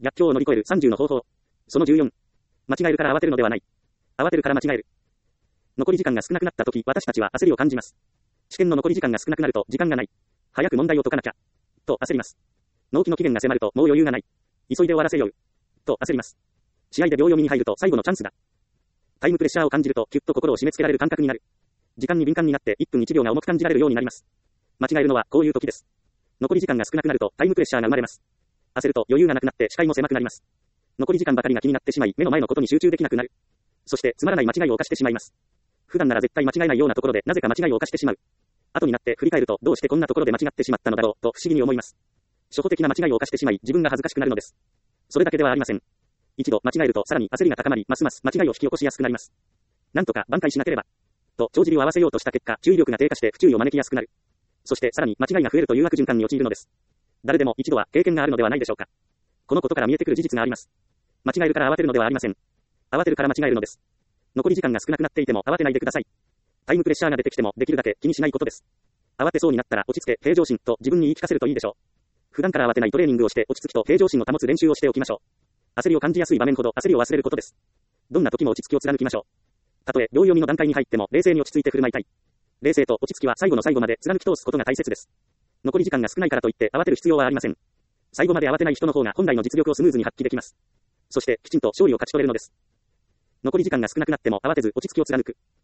逆境を乗り越える30の方法。その14。間違えるから慌てるのではない。慌てるから間違える。残り時間が少なくなったとき、私たちは焦りを感じます。試験の残り時間が少なくなると、時間がない。早く問題を解かなきゃ。と焦ります。納期の期限が迫ると、もう余裕がない。急いで終わらせよう。と焦ります。試合で秒読みに入ると最後のチャンスだ。タイムプレッシャーを感じると、ぎゅっと心を締め付けられる感覚になる。時間に敏感になって1分1秒が重く感じられるようになります。間違えるのはこういう時です。残り時間が少なくなるとタイムプレッシャーが生まれます。焦ると余裕がなくなって視界も狭くなります。残り時間ばかりが気になってしまい、目の前のことに集中できなくなる。そしてつまらない間違いを犯してしまいます。普段なら絶対間違えないようなところでなぜか間違いを犯してしまう。後になって振り返るとどうしてこんなところで間違ってしまったのだろうと不思議に思います。初歩的な間違いを犯してしまい自分が恥ずかしくなるのです。それだけではありません。一度間違えるとさらに焦りが高まり、ますます間違いを引き起こしやすくなります。なんとか挽回しなければ。と帳尻を合わせようとした結果、注意力が低下して不注意を招きやすくなる。そしてさらに間違いが増えるという悪循環に陥るのです。誰でも一度は経験があるのではないでしょうか。このことから見えてくる事実があります。間違えるから慌てるのではありません。慌てるから間違えるのです。残り時間が少なくなっていても慌てないでください。タイムプレッシャーが出てきてもできるだけ気にしないことです。慌てそうになったら落ち着け、平常心と自分に言い聞かせるといいでしょう。普段から慌てないトレーニングをして落ち着きと平常心を保つ練習をしておきましょう。焦りを感じやすい場面ほど焦りを忘れることです。どんな時も落ち着きを貫きましょう。たとえ秒読みの段階に入っても冷静に落ち着いて振る舞いたい。冷静と落ち着きは最後の最後まで貫き通すことが大切です。残り時間が少ないからといって慌てる必要はありません。最後まで慌てない人の方が本来の実力をスムーズに発揮できます。そしてきちんと勝利を勝ち取れるのです。残り時間が少なくなっても慌てず落ち着きを貫く。